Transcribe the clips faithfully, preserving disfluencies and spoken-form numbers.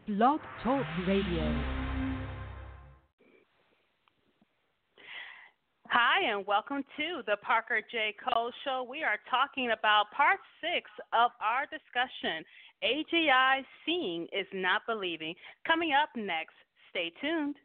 Blog Talk Radio. Hi, and welcome to the Parker J. Cole Show. We are talking about part six of our discussion, A G I, Seeing is Not Believing. Coming up next, stay tuned.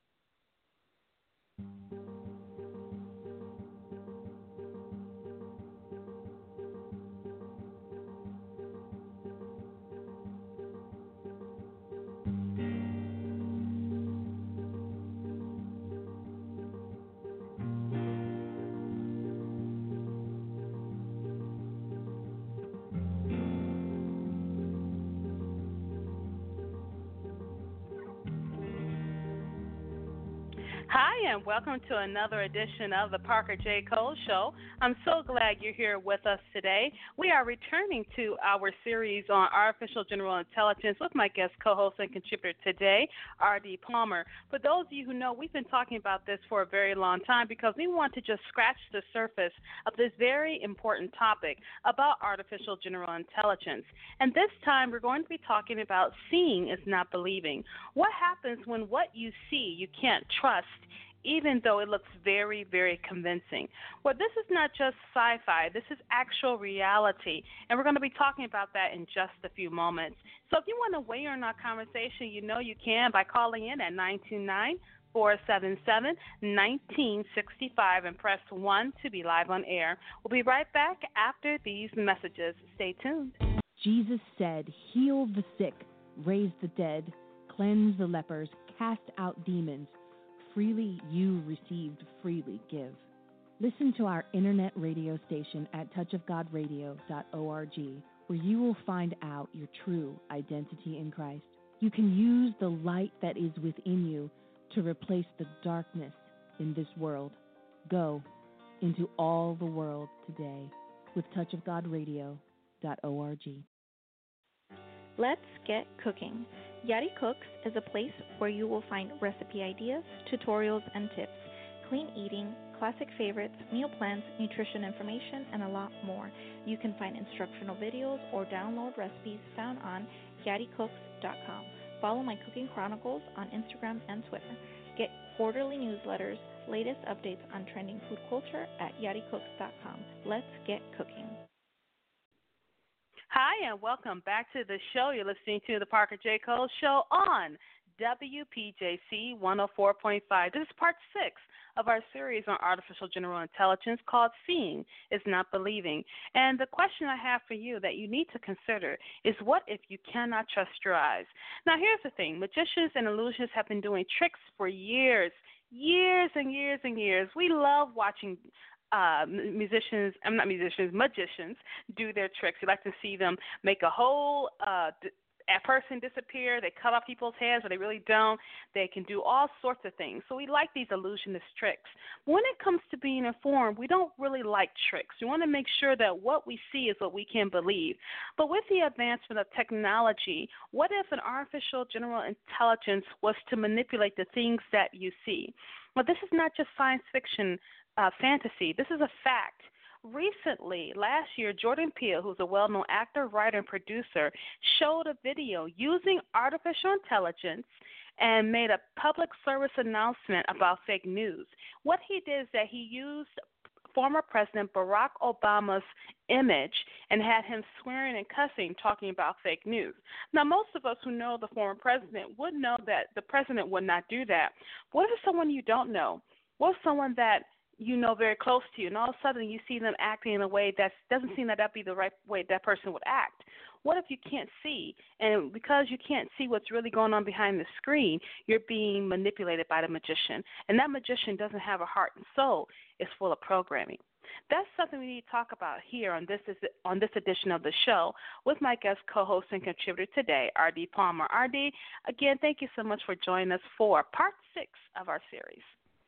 Hi, and welcome to another edition of the Parker J. Cole Show. I'm so glad you're here with us today. We are returning to our series on artificial general intelligence with my guest co-host and contributor today, R D. Palmer. For those of you who know, we've been talking about this for a very long time because we want to just scratch the surface of this very important topic about artificial general intelligence. And this time we're going to be talking about seeing is not believing. What happens when what you see you can't trust, even though it looks very, very convincing? Well, this is not just sci-fi. This is actual reality, and we're going to be talking about that in just a few moments. So if you want to weigh in on our conversation, you know you can by calling in at nine two nine, four seven seven, one nine six five and press one to be live on air. We'll be right back after these messages. Stay tuned. Jesus said, "Heal the sick, raise the dead, cleanse the lepers, cast out demons. Freely you received, freely give." Listen to our internet radio station at touch of god radio dot org, where you will find out your true identity in Christ. You can use the light that is within you to replace the darkness in this world. Go into all the world today with touch of god radio dot org. Let's get cooking. Yadi Cooks is a place where you will find recipe ideas, tutorials, and tips, clean eating, classic favorites, meal plans, nutrition information, and a lot more. You can find instructional videos or download recipes found on yadi cooks dot com. Follow my cooking chronicles on Instagram and Twitter. Get quarterly newsletters, latest updates on trending food culture at yadi cooks dot com. Let's get cooking. Hi, and welcome back to the show. You're listening to the Parker J. Cole Show on W P J C one oh four point five. This is part six of our series on artificial general intelligence called Seeing is Not Believing. And the question I have for you that you need to consider is, what if you cannot trust your eyes? Now, here's the thing. Magicians and illusionists have been doing tricks for years, years and years and years. We love watching Uh, musicians, I'm not musicians, magicians do their tricks. You like to see them make a whole uh, d- a person disappear. They cut off people's heads, but they really don't. They can do all sorts of things. So we like these illusionist tricks. But when it comes to being informed, we don't really like tricks. We want to make sure that what we see is what we can believe. But with the advancement of technology, what if an artificial general intelligence was to manipulate the things that you see? Well, this is not just science fiction Uh, fantasy. This is a fact. Recently, last year, Jordan Peele, who's a well-known actor, writer, and producer, showed a video using artificial intelligence and made a public service announcement about fake news. What he did is that he used former President Barack Obama's image and had him swearing and cussing, talking about fake news. Now, most of us who know the former president would know that the president would not do that. What if someone you don't know? What if someone that you know very close to you, and all of a sudden you see them acting in a way that doesn't seem that that be the right way that person would act? What if you can't see, and because you can't see what's really going on behind the screen, you're being manipulated by the magician, and that magician doesn't have a heart and soul, it's full of programming? That's something we need to talk about here on this on this edition of the show with my guest co-host and contributor today, R D. Palmer. R D, again, thank you so much for joining us for part six of our series.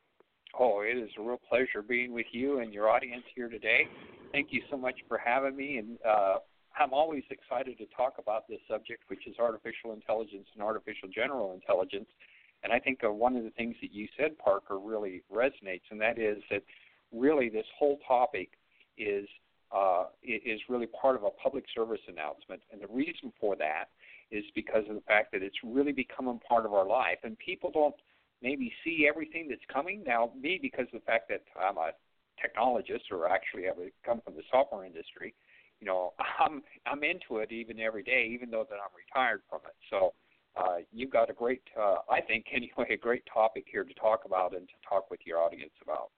Oh, it is a real pleasure being with you and your audience here today. Thank you so much for having me, and uh, I'm always excited to talk about this subject, which is artificial intelligence and artificial general intelligence. And I think uh, one of the things that you said, Parker, really resonates, and that is that really this whole topic is uh, is really part of a public service announcement. And the reason for that is because of the fact that it's really becoming part of our life, and people don't maybe see everything that's coming. Now, me, because of the fact that I'm a technologist, or actually I come from the software industry, you know, I'm I'm into it even every day, even though that I'm retired from it. So uh, you've got a great, uh, I think anyway, a great topic here to talk about and to talk with your audience about.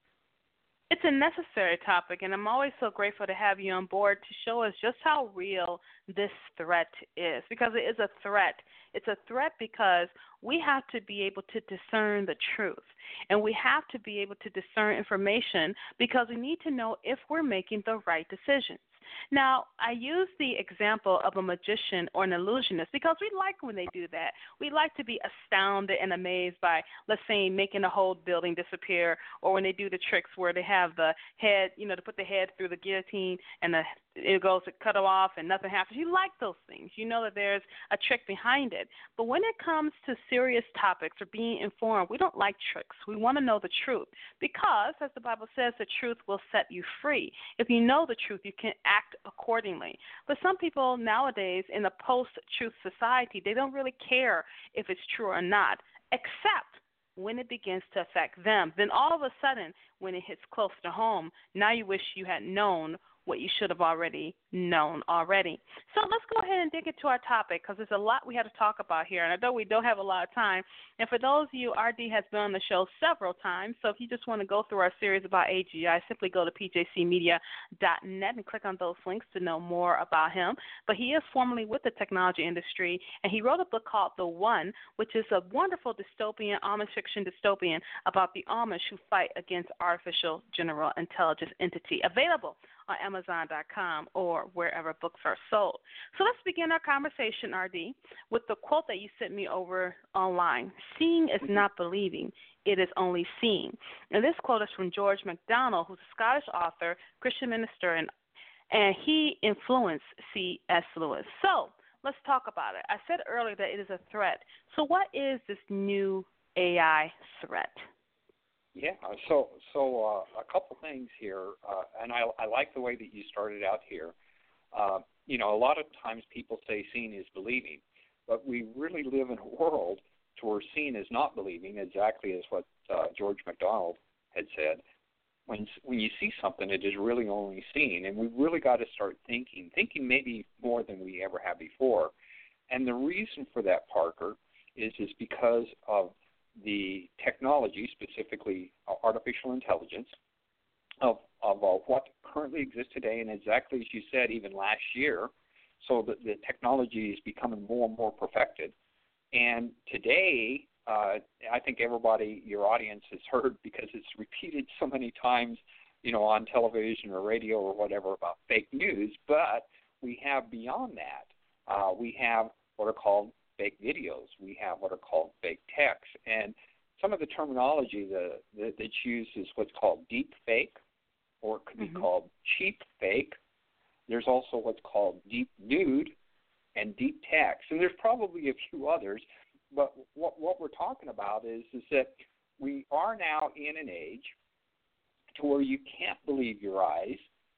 It's a necessary topic, and I'm always so grateful to have you on board to show us just how real this threat is, because it is a threat. It's a threat because we have to be able to discern the truth, and we have to be able to discern information because we need to know if we're making the right decisions. Now, I use the example of a magician or an illusionist because we like when they do that. We like to be astounded and amazed by, let's say, making a whole building disappear, or when they do the tricks where they have the head, you know, to put the head through the guillotine and the it goes to cut them off and nothing happens. You like those things. You know that there's a trick behind it. But when it comes to serious topics or being informed, we don't like tricks. We want to know the truth because, as the Bible says, the truth will set you free. If you know the truth, you can act accordingly. But some people nowadays in a post-truth society, they don't really care if it's true or not, except when it begins to affect them. Then all of a sudden, when it hits close to home, now you wish you had known what you should have already known already. So let's go ahead and dig into our topic because there's a lot we have to talk about here, and I know we don't have a lot of time. And for those of you, R D has been on the show several times, so if you just want to go through our series about A G I, simply go to p j c media dot net and click on those links to know more about him. But he is formerly with the technology industry, and he wrote a book called The One, which is a wonderful dystopian, Amish fiction dystopian about the Amish who fight against artificial general intelligence entity, available on amazon dot com or wherever books are sold. So let's begin our conversation, R D, with the quote that you sent me over online. Seeing is not believing, it is only seeing. And this quote is from George MacDonald, who's a Scottish author, Christian minister, and, and he influenced C S Lewis. So let's talk about it. I said earlier that it is a threat. So what is this new A I threat? Yeah, so so uh, a couple things here, uh, and I, I like the way that you started out here. Uh, you know, a lot of times people say seeing is believing, but we really live in a world to where seeing is not believing, exactly as what uh, George MacDonald had said. When when you see something, it is really only seeing, and we've really got to start thinking, thinking maybe more than we ever have before. And the reason for that, Parker, is is because of the technology, specifically artificial intelligence, of, of uh, what currently exists today, and exactly as you said, even last year, so that the technology is becoming more and more perfected. And today, uh, I think everybody, your audience, has heard, because it's repeated so many times, you know, on television or radio or whatever, about fake news, but we have beyond that. Uh, we have what are called fake videos. We have what are called fake texts. And some of the terminology that, that, that's used is what's called deep fake, or it could be mm-hmm. called cheap fake. There's also what's called deep nude and deep text. And there's probably a few others, but what, what we're talking about is, is that we are now in an age to where you can't believe your eyes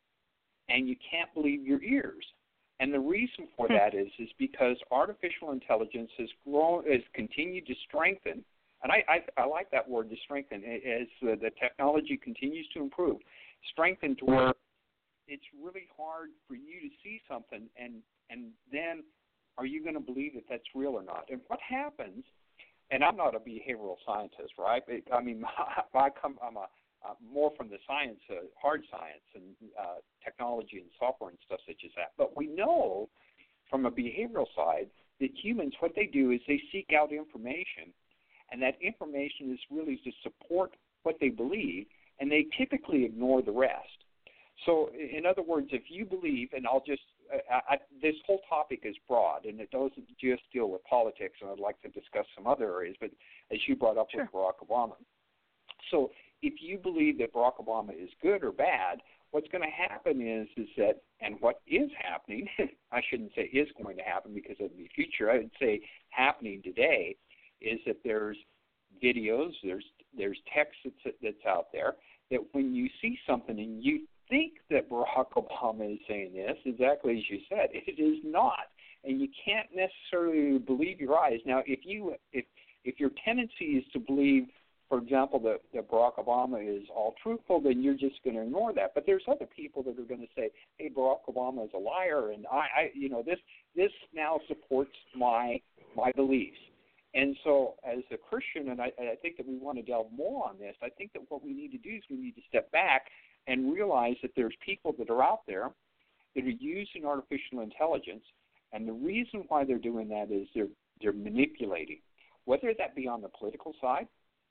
and you can't believe your ears. And the reason for that is is because artificial intelligence has grown, has continued to strengthen, and I, I, I like that word, to strengthen, as uh, the technology continues to improve, strengthen to where it's really hard for you to see something, and, and then are you going to believe that that's real or not? And what happens, and I'm not a behavioral scientist, right? I mean, I come, I'm a Uh, more from the science, uh, hard science and uh, technology and software and stuff such as that. But we know from a behavioral side that humans, what they do is they seek out information, and that information is really to support what they believe, and they typically ignore the rest. So in other words, if you believe, and I'll just, I, I, this whole topic is broad, and it doesn't just deal with politics, and I'd like to discuss some other areas, but as you brought up sure. with Barack Obama. So if you believe that Barack Obama is good or bad, what's going to happen is is that, and what is happening, I shouldn't say is going to happen because of the future, I would say happening today, is that there's videos, there's there's text that's, that's out there, that when you see something and you think that Barack Obama is saying this, exactly as you said, it is not. and you can't necessarily believe your eyes. Now, if you if if your tendency is to believe, for example, that, that Barack Obama is all truthful, then you're just going to ignore that. But there's other people that are going to say, "Hey, Barack Obama is a liar," and I, I you know, this this now supports my my beliefs. And so, as a Christian, and I, I think that we want to delve more on this, I think that what we need to do is we need to step back and realize that there's people that are out there that are using artificial intelligence, and the reason why they're doing that is they're they're manipulating, whether that be on the political side,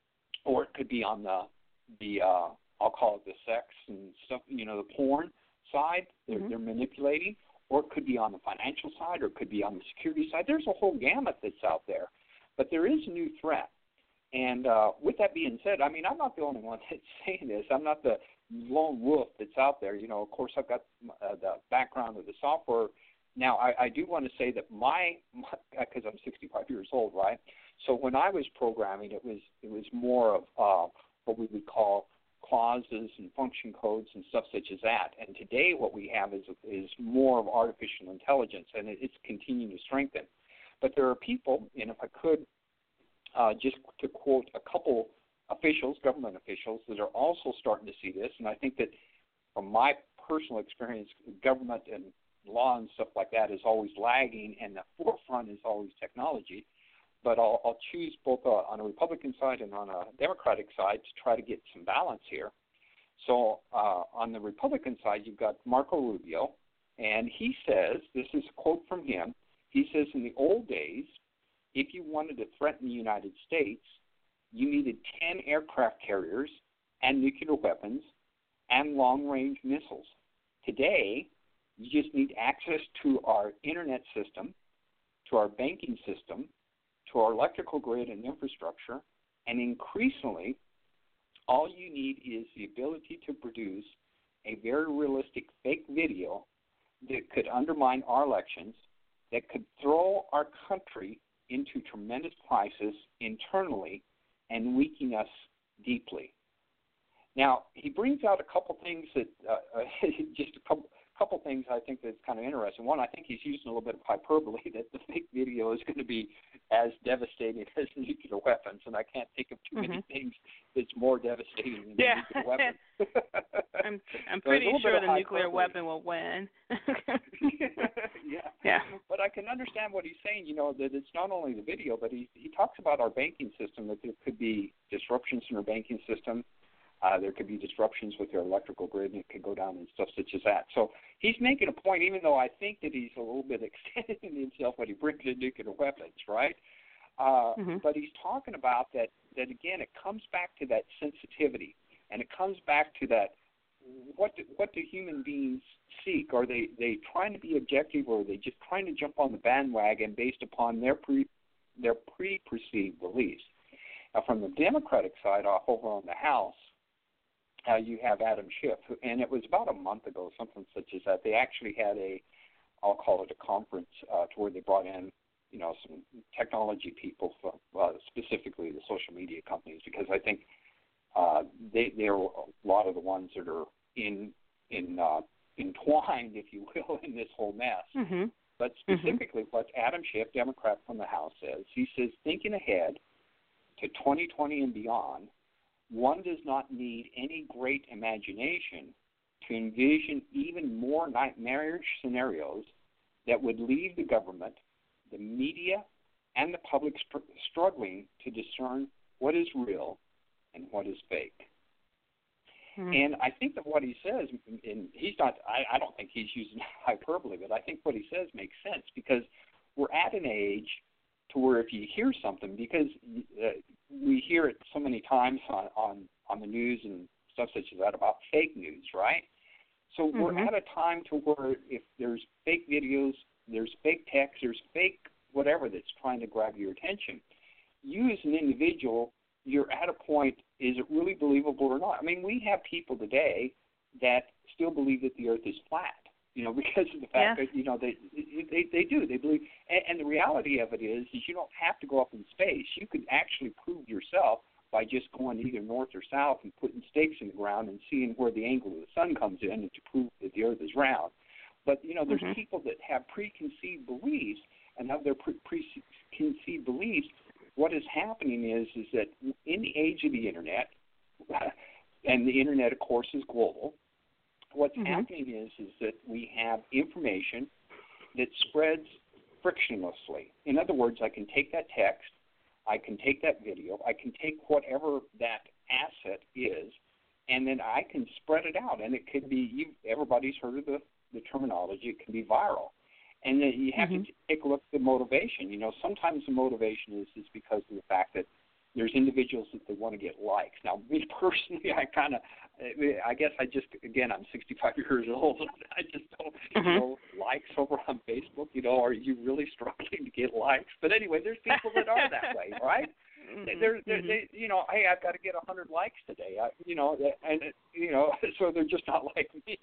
or it could be on the the uh, I'll call it the sex and stuff, you know, the porn side. They're, mm-hmm. they're manipulating, or it could be on the financial side, or it could be on the security side. There's a whole gamut that's out there. But there is a new threat. And uh, with that being said, I mean, I'm not the only one that's saying this. I'm not the lone wolf that's out there. You know, of course, I've got uh, the background of the software. Now, I, I do want to say that my, because I'm sixty-five years old, right? So when I was programming, it was it was more of uh, what we would call clauses and function codes and stuff such as that. And today what we have is is more of artificial intelligence, and it, it's continuing to strengthen. But there are people, and if I could uh, just to quote a couple officials, government officials, that are also starting to see this, and I think that from my personal experience, government and law and stuff like that is always lagging, and the forefront is always technology. But I'll, I'll choose both uh, on a Republican side and on a Democratic side to try to get some balance here. So uh, on the Republican side, you've got Marco Rubio, and he says, this is a quote from him, he says, in the old days, if you wanted to threaten the United States, you needed ten aircraft carriers and nuclear weapons and long-range missiles. Today, you just need access to our internet system, to our banking system, to our electrical grid and infrastructure, and increasingly, all you need is the ability to produce a very realistic fake video that could undermine our elections, that could throw our country into tremendous crisis internally and weaken us deeply. Now, he brings out a couple things that, uh, just a couple, couple things I think that's kind of interesting. One, I think he's using a little bit of hyperbole that the fake video is going to be as devastating as nuclear weapons, and I can't think of too mm-hmm. many things that's more devastating than yeah. nuclear weapons. I'm I'm pretty sure the nuclear weapon will win. yeah. Yeah. But I can understand what he's saying, you know, that it's not only the video, but he he talks about our banking system, that there could be disruptions in our banking system. Uh, there could be disruptions with their electrical grid, and it could go down and stuff such as that. So he's making a point, even though I think that he's a little bit extending himself when he brings in nuclear weapons, right? Uh, mm-hmm. But he's talking about that, that, again, it comes back to that sensitivity, and it comes back to that, what do, what do human beings seek? Are they, they trying to be objective, or are they just trying to jump on the bandwagon based upon their pre, their pre-perceived beliefs? Now, from the Democratic side, off over on the House, Uh, you have Adam Schiff, who, and it was about a month ago, something such as that. They actually had a, I'll call it a conference, uh, to where they brought in, you know, some technology people, from, uh, specifically the social media companies, because I think uh, they they're a lot of the ones that are in in uh, entwined, if you will, in this whole mess. Mm-hmm. But specifically, mm-hmm. what Adam Schiff, Democrat from the House, says, he says, thinking ahead to twenty twenty and beyond, one does not need any great imagination to envision even more nightmarish scenarios that would leave the government, the media, and the public str- struggling to discern what is real and what is fake. Mm-hmm. And I think that what he says, and he's not, I, I don't think he's using hyperbole, but I think what he says makes sense, because we're at an age to where if you hear something, because uh, we hear it so many times on, on, on the news and stuff such as that about fake news, right? So mm-hmm. we're at a time to where if there's fake videos, there's fake text, there's fake whatever that's trying to grab your attention. You as an individual, you're at a point, is it really believable or not? I mean, we have people today that still believe that the earth is flat. You know, because of the fact yeah. that, you know, they, they they do. They believe. And, and the reality of it is, is you don't have to go up in space. You could actually prove yourself by just going either north or south and putting stakes in the ground and seeing where the angle of the sun comes in and to prove that the earth is round. But, you know, there's mm-hmm. people that have preconceived beliefs, and of their pre- preconceived beliefs, what is happening is is that in the age of the Internet, and the Internet, of course, is global, what's mm-hmm. happening is is that we have information that spreads frictionlessly. In other words, I can take that text, I can take that video, I can take whatever that asset is, and then I can spread it out. And it could be, you, everybody's heard of the, the terminology, it can be viral. And then you have mm-hmm. to take a look at the motivation. You know, sometimes the motivation is, is because of the fact that there's individuals that they want to get likes. Now, me personally, I kind of, I guess I just, again, I'm sixty-five years old. I just don't, mm-hmm. you know, likes over on Facebook. You know, are you really struggling to get likes? But anyway, there's people that are that way, right? Mm-hmm. They're, they're, mm-hmm. they, you know, hey, I've got to get one hundred likes today. I, you know, and you know, so they're just not like me.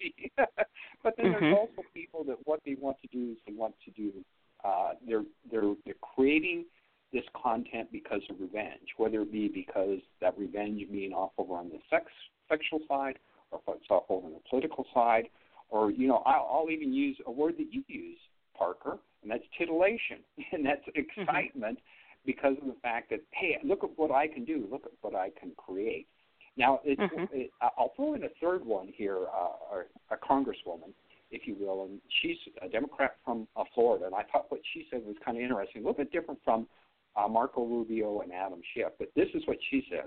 But then mm-hmm. there's also people that what they want to do is they want to do. Uh, they're they're they're creating this content because of revenge, whether it be because that revenge being off over on the sex sexual side, or if it's off over on the political side, or you know, I'll, I'll even use a word that you use, Parker, and that's titillation, and that's excitement. Mm-hmm. Because of the fact that, hey, look at what I can do, look at what I can create. Now, it's, mm-hmm. it, I'll throw in a third one here, uh, a congresswoman, if you will, and she's a Democrat from uh, Florida, and I thought what she said was kind of interesting, a little bit different from uh, Marco Rubio and Adam Schiff, but this is what she said.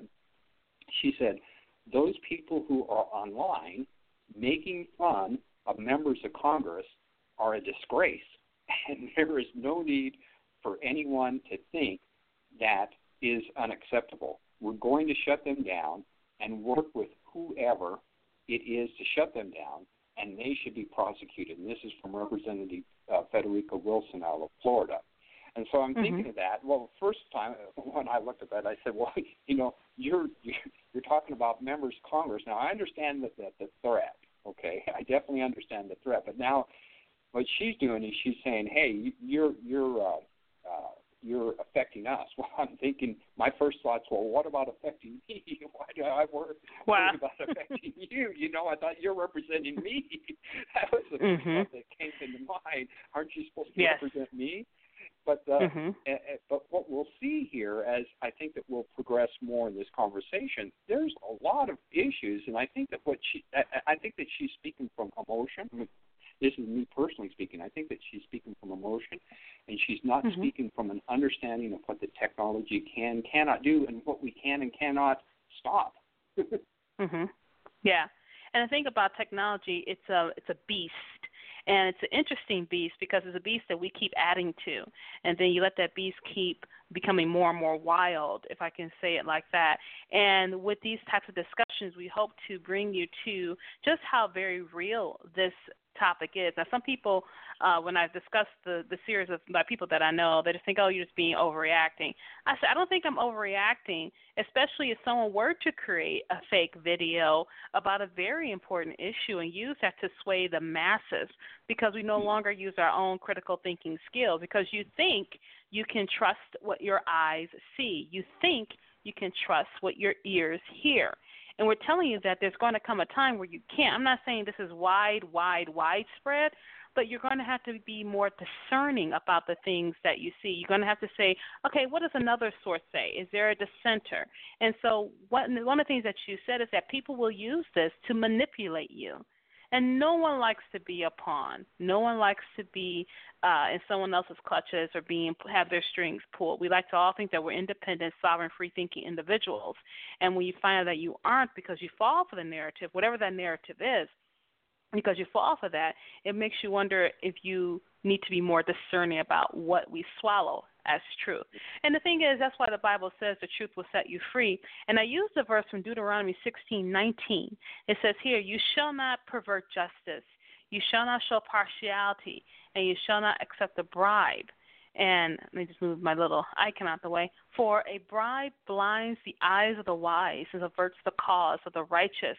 She said, those people who are online making fun of members of Congress are a disgrace, and there is no need for anyone to think that is unacceptable. We're going to shut them down and work with whoever it is to shut them down, and they should be prosecuted. And this is from Representative uh, Federica Wilson out of Florida. And so I'm mm-hmm. thinking of that. Well, first time when I looked at that, I said, well, you know, you're you're talking about members of Congress. Now, I understand that, that the threat, okay? I definitely understand the threat. But now what she's doing is she's saying, hey, you're you're uh, uh, you're affecting us. Well, I'm thinking, my first thoughts, well, what about affecting me? Why do I worry, wow. worry about affecting you? You know, I thought you're representing me. That was the first mm-hmm. thought that came into mind. Aren't you supposed to yes. represent me? But uh, mm-hmm. uh, but what we'll see here, as I think that we'll progress more in this conversation, there's a lot of issues, and I think that what she, I, I think that she's speaking from emotion. This is me personally speaking. I think that she's speaking from emotion, and she's not mm-hmm. speaking from an understanding of what the technology can, cannot do, and what we can and cannot stop. mm-hmm. Yeah, and I think about technology. It's a it's a beast. And it's an interesting beast because it's a beast that we keep adding to. And then you let that beast keep becoming more and more wild, if I can say it like that. And with these types of discussions, we hope to bring you to just how very real this topic is. Now, some people, uh, when I've discussed the, the series of by people that I know, they just think, oh, you're just being overreacting. I said, I don't think I'm overreacting, especially if someone were to create a fake video about a very important issue and use that to sway the masses because we no longer use our own critical thinking skills because you think you can trust what your eyes see. You think you can trust what your ears hear. And we're telling you that there's going to come a time where you can't. I'm not saying this is wide, wide, widespread, but you're going to have to be more discerning about the things that you see. You're going to have to say, okay, what does another source say? Is there a dissenter? And so what, one of the things that you said is that people will use this to manipulate you. And no one likes to be a pawn. No one likes to be uh, in someone else's clutches or being have their strings pulled. We like to all think that we're independent, sovereign, free-thinking individuals. And when you find out that you aren't because you fall for the narrative, whatever that narrative is, because you fall for that, it makes you wonder if you need to be more discerning about what we swallow as truth. And the thing is, that's why the Bible says the truth will set you free. And I use the verse from Deuteronomy sixteen nineteen. It says here, you shall not pervert justice. You shall not show partiality, and you shall not accept a bribe. And let me just move my little icon out the way. For a bribe blinds the eyes of the wise and averts the cause of the righteous.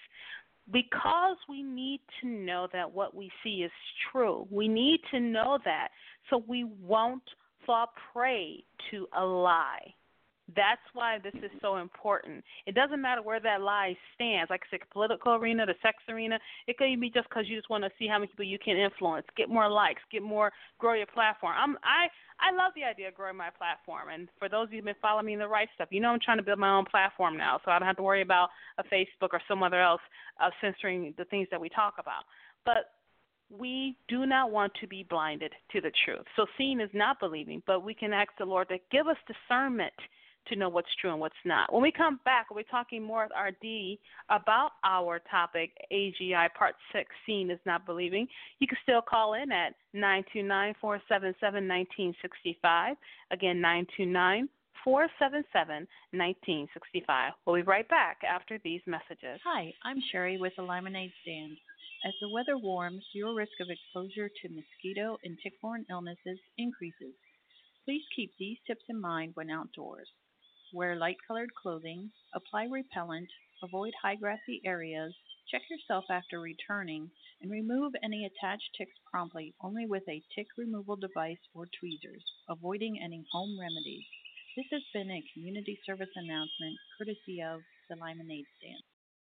Because we need to know that what we see is true. We need to know that so we won't fall prey to a lie. That's why this is so important. It doesn't matter where that lie stands. Like I said, political arena, the sex arena, it could even be just because you just want to see how many people you can influence, get more likes, get more, grow your platform. I'm, I I love the idea of growing my platform. And for those of you who've been following me in the right stuff, you know I'm trying to build my own platform now, so I don't have to worry about a Facebook or some other else uh, censoring the things that we talk about. But we do not want to be blinded to the truth. So seeing is not believing, but we can ask the Lord to give us discernment to know what's true and what's not. When we come back, we'll be talking more with R D about our topic, A G I Part six, Seeing is Not Believing. You can still call in at nine two nine, four seven seven, one nine six five. Again, nine two nine, four seven seven, one nine six five. We'll be right back after these messages. Hi, I'm Sherry with the Lemonade Stand. As the weather warms, your risk of exposure to mosquito and tick-borne illnesses increases. Please keep these tips in mind when outdoors. Wear light-colored clothing, apply repellent, avoid high grassy areas, check yourself after returning, and remove any attached ticks promptly only with a tick removal device or tweezers, avoiding any home remedies. This has been a community service announcement courtesy of the Lemonade Stand.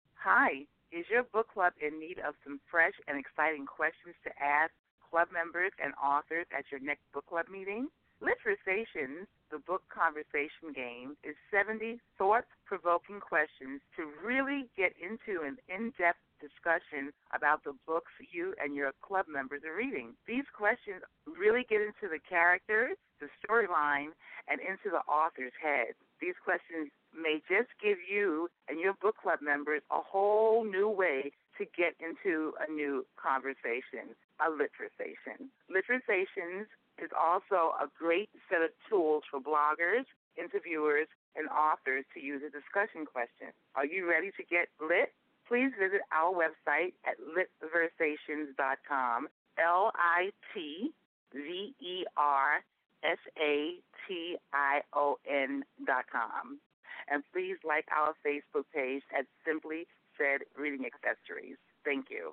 Hi, is your book club in need of some fresh and exciting questions to ask club members and authors at your next book club meeting? Literations, the book conversation game, is seventy thought-provoking questions to really get into an in-depth discussion about the books you and your club members are reading. These questions really get into the characters, the storyline, and into the author's head. These questions may just give you and your book club members a whole new way to get into a new conversation, a literation. Literations is also a great set of tools for bloggers, interviewers, and authors to use a discussion question. Are you ready to get lit? Please visit our website at litversations dot com, L I T V E R S A T I O N dot com. And please like our Facebook page at Simply Said Reading Accessories. Thank you.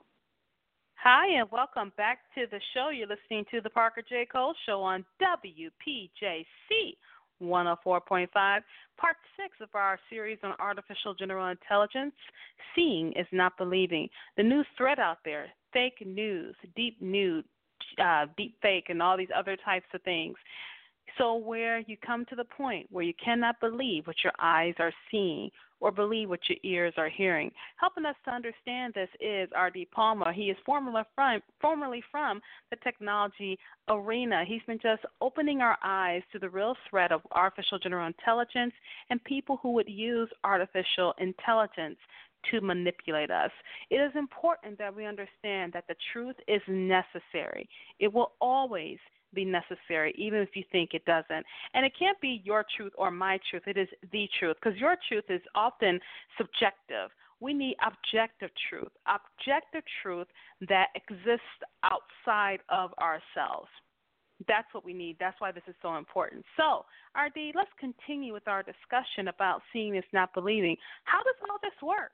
Hi, and welcome back to the show. You're listening to the Parker J. Cole Show on W P J C one oh four point five, Part six of our series on artificial general intelligence, Seeing is Not Believing. The new threat out there, fake news, deep nude, uh, deep fake, and all these other types of things. So where you come to the point where you cannot believe what your eyes are seeing or believe what your ears are hearing. Helping us to understand this is R D Palmer. He is formerly from, formerly from the technology arena. He's been just opening our eyes to the real threat of artificial general intelligence and people who would use artificial intelligence to manipulate us. It is important that we understand that the truth is necessary. It will always be necessary, even if you think it doesn't. And it can't be your truth or my truth. It is the truth, because your truth is often subjective. We need objective truth, objective truth that exists outside of ourselves. That's what we need. That's why this is so important. So, R D, let's continue with our discussion about seeing is not believing. How does all this work?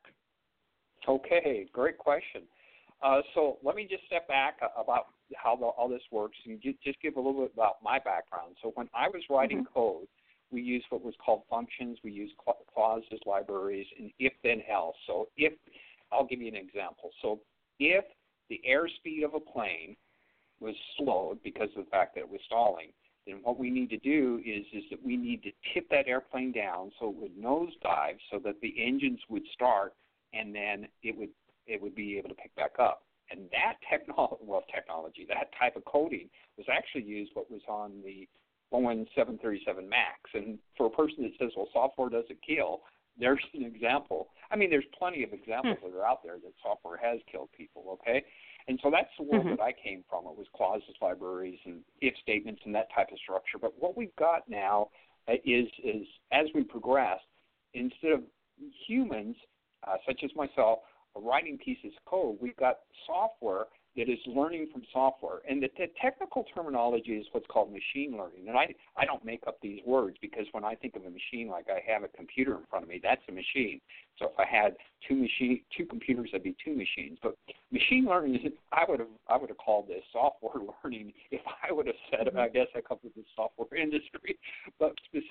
Okay, great question. Uh, so let me just step back about how the, all this works and get, just give a little bit about my background. So when I was writing mm-hmm. code, we used what was called functions. We used clauses, libraries, and if-then-else. So if, I'll give you an example. So if the airspeed of a plane was slowed because of the fact that it was stalling, then what we need to do is, is that we need to tip that airplane down so it would nosedive so that the engines would start and then it would it would be able to pick back up. And that technology, well, technology, that type of coding was actually used what was on the Boeing seven thirty-seven MAX. And for a person that says, well, software doesn't kill, there's an example. I mean, there's plenty of examples hmm. that are out there that software has killed people, okay? And so that's the world mm-hmm. that I came from. It was clauses, libraries, and if statements and that type of structure. But what we've got now is, is as we progress, instead of humans, uh, such as myself, writing pieces of code, we've got software that is learning from software. And the, the technical terminology is what's called machine learning. And I, I don't make up these words because when I think of a machine like I have a computer in front of me, that's a machine. So if I had two machine, two computers, that'd be two machines. But machine learning, is, I would have I would have called this software learning if I would have said it. I guess I come from the software industry. But specifically,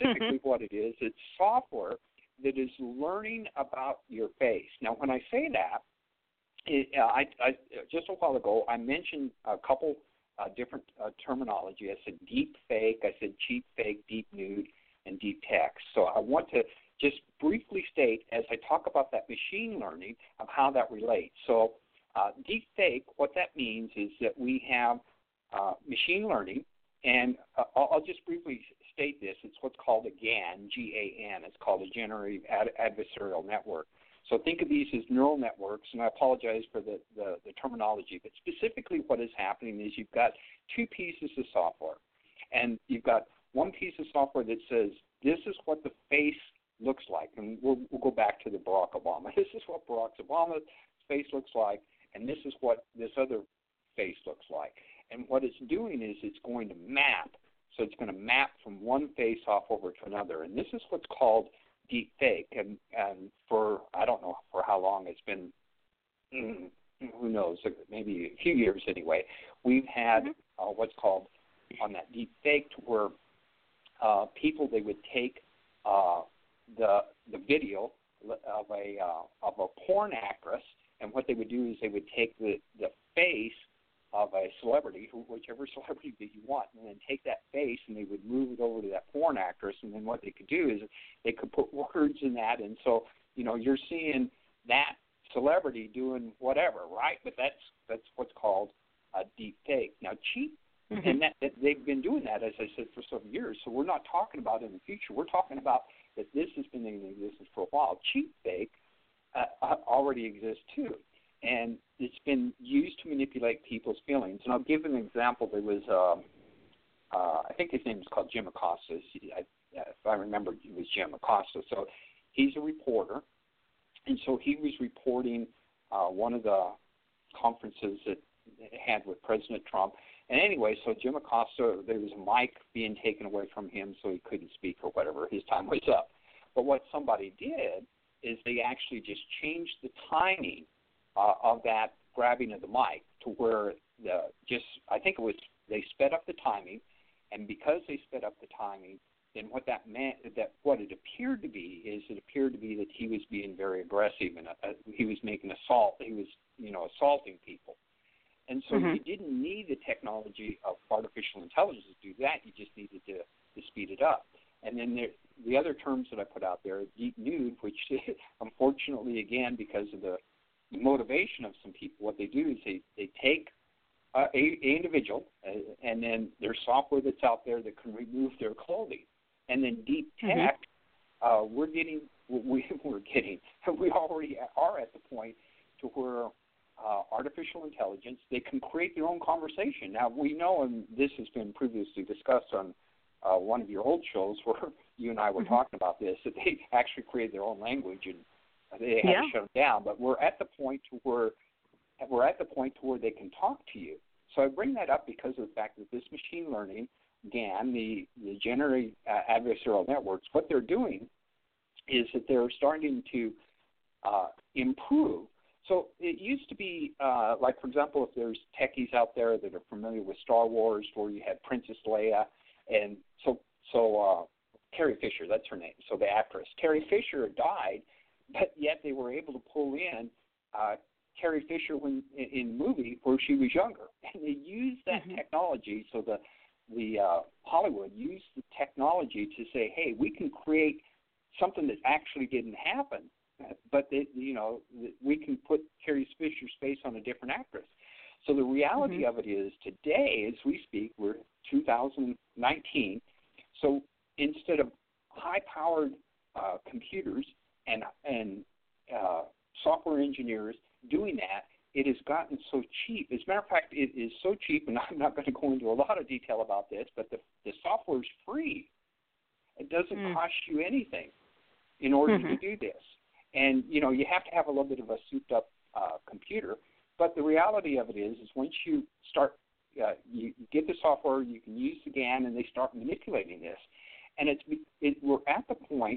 specifically what it is, it's software that is learning about your face. Now, when I say that, it, uh, I, I, just a while ago, I mentioned a couple uh, different uh, terminology. I said deep fake, I said cheap fake, deep nude, and deep text. So I want to just briefly state, as I talk about that machine learning, of how that relates. So uh, deep fake, what that means is that we have uh, machine learning, and uh, I'll, I'll just briefly state this. It's what's called a GAN, G A N. It's called a generative ad- adversarial network. So think of these as neural networks, and I apologize for the, the, the terminology, but specifically what is happening is you've got two pieces of software, and you've got one piece of software that says this is what the face looks like, and we'll, we'll go back to the Barack Obama. This is what Barack Obama's face looks like, and this is what this other face looks like. And what it's doing is it's going to map. So it's going to map from one face off over to another. And this is what's called deep fake. And, and for, I don't know for how long it's been, mm, who knows, maybe a few years anyway, we've had mm-hmm. uh, what's called on that deep fake to where uh, people, they would take uh, the the video of a, uh, of a porn actress, and what they would do is they would take the, the face of a celebrity, whichever celebrity that you want, and then take that face and they would move it over to that porn actress, and then what they could do is they could put words in that, and so, you know, you're seeing that celebrity doing whatever, right? But that's that's what's called a deep fake. Now, cheap, mm-hmm. and that, that they've been doing that, as I said, for some years, so we're not talking about in the future. We're talking about that this has been in existence for a while. Cheap fake uh, already exists too. And it's been used to manipulate people's feelings. And I'll give an example. There was, um, uh, I think his name is called Jim Acosta. I, if I remember, it was Jim Acosta. So he's a reporter. And so he was reporting uh, one of the conferences that it had with President Trump. And anyway, so Jim Acosta, there was a mic being taken away from him so he couldn't speak or whatever. His time was up. But what somebody did is they actually just changed the timing Uh, of that grabbing of the mic to where the just I think it was they sped up the timing, and because they sped up the timing, then what that meant that what it appeared to be is it appeared to be that he was being very aggressive and uh, he was making assault. He was you know assaulting people, and so mm-hmm. you didn't need the technology of artificial intelligence to do that. You just needed to, to speed it up. And then there, the other terms that I put out there, deep nude, which unfortunately again because of the The motivation of some people, what they do is they, they take uh, a, a individual uh, and then there's software that's out there that can remove their clothing. And then deep tech, mm-hmm. uh, we're getting, we, we're getting, we already are at the point to where uh, artificial intelligence, they can create their own conversation. Now, we know, and this has been previously discussed on uh, one of your old shows where you and I were mm-hmm. talking about this, that they actually create their own language and they had yeah. to shut them down, but we're at the point to where we're at the point to where they can talk to you. So I bring that up because of the fact that this machine learning, GAN, the, the generative uh, adversarial networks, what they're doing is that they're starting to uh, improve. So it used to be, uh, like, for example, if there's techies out there that are familiar with Star Wars, where you had Princess Leia, and so so uh, Carrie Fisher, that's her name, so the actress. Carrie Fisher died, but yet they were able to pull in uh, Carrie Fisher when, in, in the movie where she was younger. And they used that mm-hmm. technology, so the, the uh, Hollywood used the technology to say, hey, we can create something that actually didn't happen, but, they, you know, we can put Carrie Fisher's face on a different actress. So the reality mm-hmm. of it is today, as we speak, we're two thousand nineteen, so instead of high-powered uh, computers, and and uh, software engineers doing that, it has gotten so cheap. As a matter of fact, it is so cheap, and I'm not going to go into a lot of detail about this, but the, the software is free. It doesn't mm. cost you anything in order mm-hmm. to do this. And, you know, you have to have a little bit of a souped-up uh, computer, but the reality of it is, is once you start, uh, you, you get the software, you can use the GAN, and they start manipulating this. And it's it, we're at the point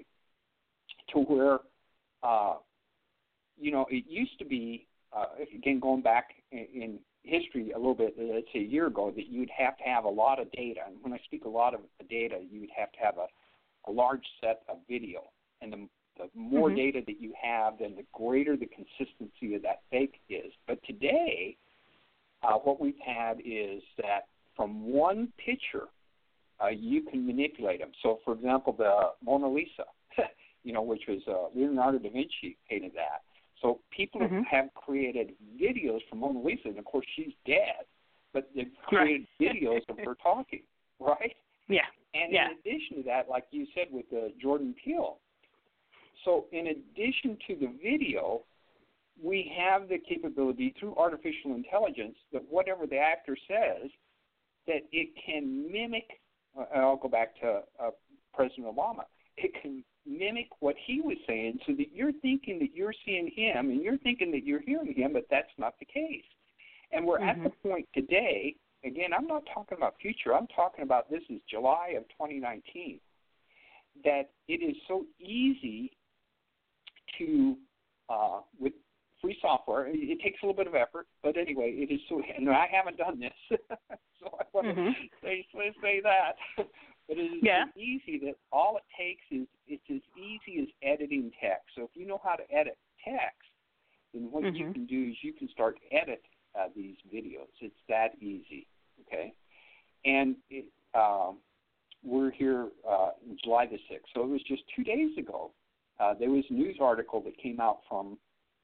to where, uh, you know, it used to be, uh, again, going back in, in history a little bit, let's say a year ago, that you'd have to have a lot of data. And when I speak a lot of data, you would have to have a, a large set of video. And the, the more mm-hmm. data that you have, then the greater the consistency of that fake is. But today, uh, what we've had is that from one picture, uh, you can manipulate them. So, for example, the Mona Lisa, you know, which was uh, Leonardo da Vinci painted that. So people mm-hmm. have created videos from Mona Lisa, and of course she's dead, but they've created right. videos of her talking, right? Yeah. And yeah. in addition to that, like you said with uh, Jordan Peele, so in addition to the video, we have the capability through artificial intelligence that whatever the actor says, that it can mimic, uh, I'll go back to uh, President Obama, it can mimic what he was saying so that you're thinking that you're seeing him and you're thinking that you're hearing him, but that's not the case. And we're mm-hmm. at the point today, again, I'm not talking about future, I'm talking about this is July of twenty nineteen, that it is so easy to, uh, with free software, it takes a little bit of effort, but anyway, it is so, and I haven't done this, so I want mm-hmm. to say, say that. But it is yeah. so easy that all it takes is, it's as easy as editing text. So if you know how to edit text, then what mm-hmm. you can do is you can start edit uh, these videos. It's that easy, okay? And it, um, we're here uh, July the sixth, so it was just two days ago. Uh, there was a news article that came out from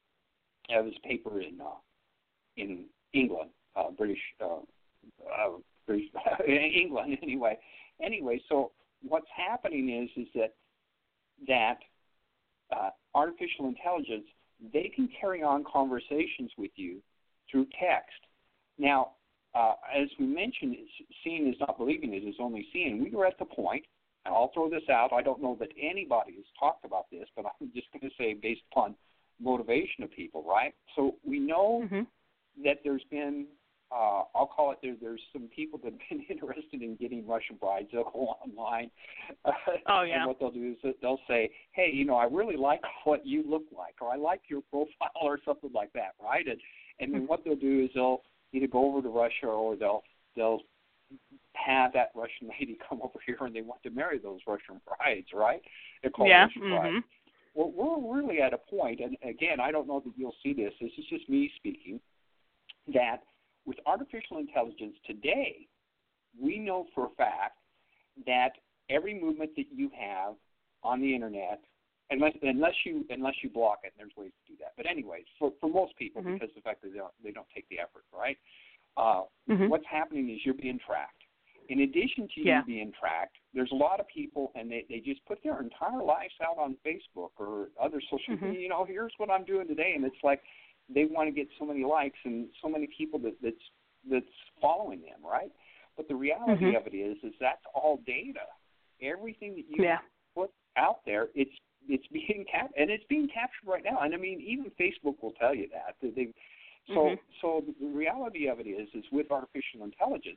uh, this paper in uh, in England, uh, British, uh, uh, British England anyway. Anyway, so what's happening is is that that uh, artificial intelligence, they can carry on conversations with you through text. Now, uh, as we mentioned, seeing is not believing, it is only seeing. We were at the point, and I'll throw this out, I don't know that anybody has talked about this, but I'm just going to say based upon motivation of people, right? So we know mm-hmm. that there's been, uh, I'll call it, there, there's some people that have been interested in getting Russian brides. They'll go online. Uh, oh, yeah. And what they'll do is that they'll say, hey, you know, I really like what you look like, or I like your profile, or something like that, right? And, and then what they'll do is they'll either go over to Russia or they'll they'll have that Russian lady come over here and they want to marry those Russian brides, right? They're called yeah. Russian mm-hmm. brides. Well, we're really at a point, and again, I don't know that you'll see this, this is just me speaking, that with artificial intelligence today, we know for a fact that every movement that you have on the internet, unless unless you unless you block it, and there's ways to do that. But anyways, for, for most people, mm-hmm. because of the fact that they don't, they don't take the effort, right? Uh, mm-hmm. What's happening is you're being tracked. In addition to yeah. you being tracked, there's a lot of people, and they, they just put their entire lives out on Facebook or other social mm-hmm. media. You know, here's what I'm doing today, and it's like they want to get so many likes and so many people that, that's that's following them, right? But the reality mm-hmm. of it is, is that's all data. Everything that you yeah. put out there, it's it's being cap and it's being captured right now. And I mean, even Facebook will tell you that. They, so mm-hmm. so the reality of it is, is with artificial intelligence,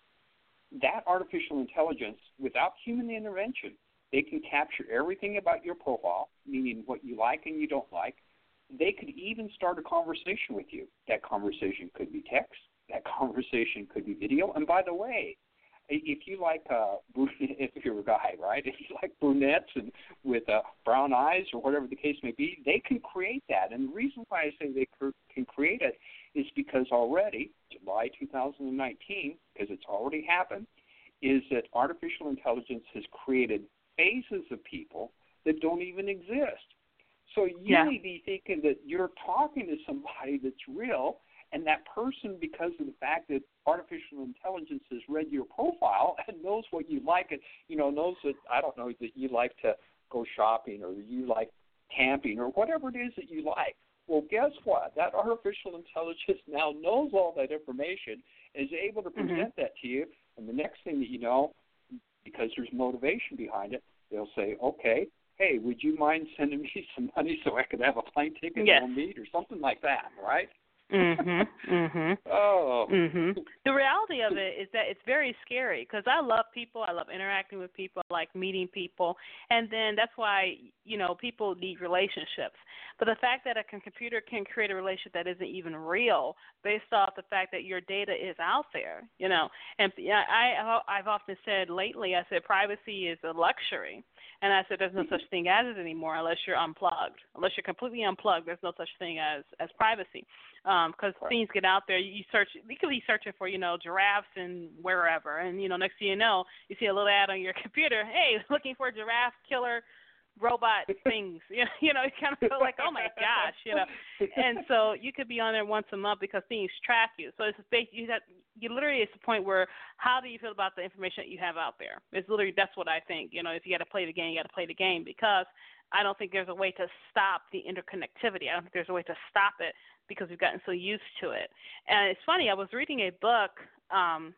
that artificial intelligence, without human intervention, they can capture everything about your profile, meaning what you like and you don't like. They could even start a conversation with you. That conversation could be text. That conversation could be video. And by the way, if you like, uh, if you're a guy, right, if you like brunettes and with uh, brown eyes or whatever the case may be, they can create that. And the reason why I say they can create it is because already, July two thousand nineteen, because it's already happened, is that artificial intelligence has created faces of people that don't even exist. So you yeah. may be thinking that you're talking to somebody that's real, and that person, because of the fact that artificial intelligence has read your profile and knows what you like, and you know knows that I don't know that you like to go shopping or you like camping or whatever it is that you like. Well, guess what? That artificial intelligence now knows all that information, is able to present mm-hmm. that to you, and the next thing that you know, because there's motivation behind it, they'll say, okay, hey, would you mind sending me some money so I could have a plane ticket yes. and we'll meet or something like that, right? mhm. Mhm. Oh. Mhm. The reality of it is that it's very scary because I love people. I love interacting with people. I like meeting people, and then that's why you know people need relationships. But the fact that a computer can create a relationship that isn't even real, based off the fact that your data is out there, you know, and I I've often said lately, I said privacy is a luxury, And I said, there's no such thing as it anymore unless you're unplugged. Unless you're completely unplugged, there's no such thing as, as privacy. Because um, things get out there. You search, you could be searching for, you know, giraffes and wherever. And, you know, next thing you know, you see a little ad on your computer, hey, looking for giraffe killer robot things. You know, you know, you kind of feel like, oh my gosh, you know. And so you could be on there once a month because things track you. So it's you have, you literally, it's the point where how do you feel about the information that you have out there? It's literally, that's what I think. You know, if you got to play the game, you got to play the game, because I don't think there's a way to stop the interconnectivity. I don't think there's a way to stop it because we've gotten so used to it. And it's funny, I was reading a book. Um,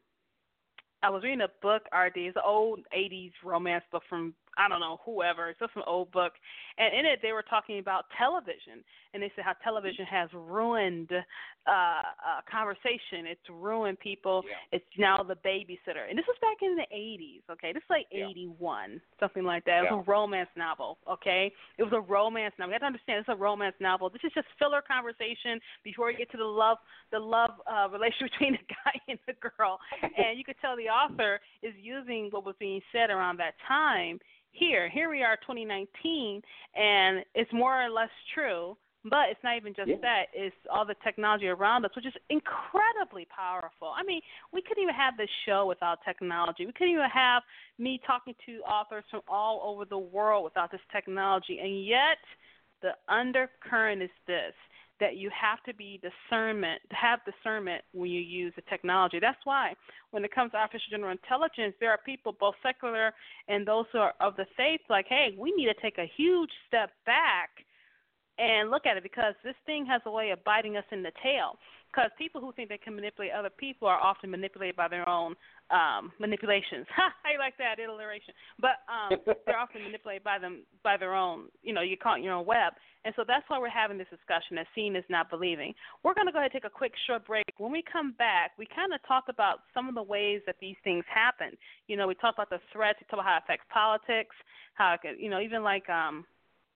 I was reading a book, R D. It's an old eighties romance book from, I don't know, whoever. It's just an old book. And in it, they were talking about television. And they said how television has ruined uh, uh, conversation. It's ruined people. Yeah. It's now the babysitter. And this was back in the eighties, okay? This is like yeah. eighty-one, something like that. It was yeah. a romance novel, okay? It was a romance novel. You have to understand, it's a romance novel. This is just filler conversation before you get to the love the love uh, relationship between the guy and the girl. And you could tell the author is using what was being said around that time. Here, here we are, twenty nineteen, and it's more or less true, but it's not even just yeah. that. It's all the technology around us, which is incredibly powerful. I mean, we couldn't even have this show without technology. We couldn't even have me talking to authors from all over the world without this technology, and yet the undercurrent is this, that you have to be discernment, have discernment when you use the technology. That's why when it comes to artificial general intelligence, there are people, both secular and those who are of the faith, like, hey, we need to take a huge step back and look at it, because this thing has a way of biting us in the tail. Because people who think they can manipulate other people are often manipulated by their own um, manipulations. Ha! How you like that, alliteration? But um, they're often manipulated by them by their own, you know, you call it your own web. And so that's why we're having this discussion, that seeing is not believing. We're going to go ahead and take a quick short break. When we come back, we kind of talk about some of the ways that these things happen. You know, we talk about the threats, we talk about how it affects politics, how it could, you know, even like um,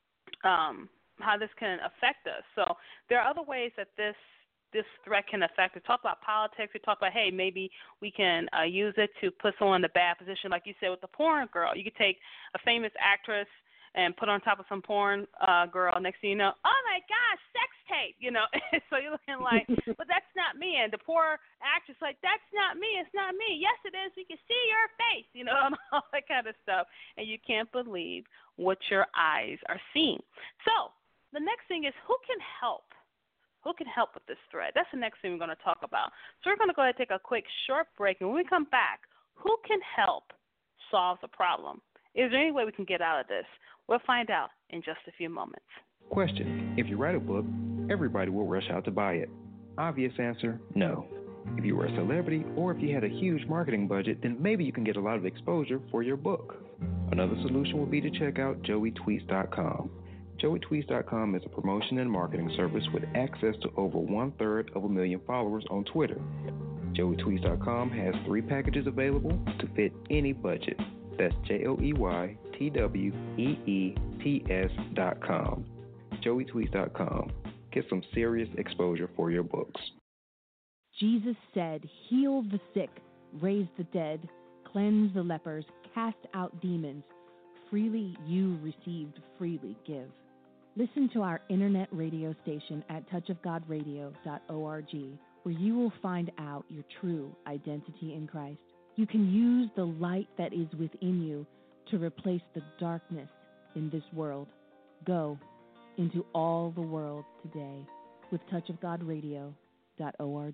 um, how this can affect us. So there are other ways that this this threat can affect. We talk about politics. We talk about, hey, maybe we can uh, use it to put someone in a bad position, like you said with the porn girl. You could take a famous actress and put on top of some porn uh, girl. Next thing you know, oh my gosh, sex tape, you know. So you're looking like, but that's not me. And the poor actress like, that's not me. It's not me. Yes, it is. We can see your face, you know, and all that kind of stuff. And you can't believe what your eyes are seeing. So the next thing is, who can help? Who can help with this threat? That's the next thing we're going to talk about. So we're going to go ahead and take a quick short break. And when we come back, who can help solve the problem? Is there any way we can get out of this? We'll find out in just a few moments. Question. If you write a book, everybody will rush out to buy it. Obvious answer, no. If you were a celebrity or if you had a huge marketing budget, then maybe you can get a lot of exposure for your book. Another solution would be to check out joey tweets dot com. joey tweets dot com is a promotion and marketing service with access to over one-third of a million followers on Twitter. joey tweets dot com has three packages available to fit any budget. That's J O E Y T W E E T S dot com. joey tweets dot com. Get some serious exposure for your books. Jesus said, heal the sick, raise the dead, cleanse the lepers, cast out demons. Freely you received, freely give. Listen to our internet radio station at touch of god radio dot org, where you will find out your true identity in Christ. You can use the light that is within you to replace the darkness in this world. Go into all the world today with touch of god radio dot org.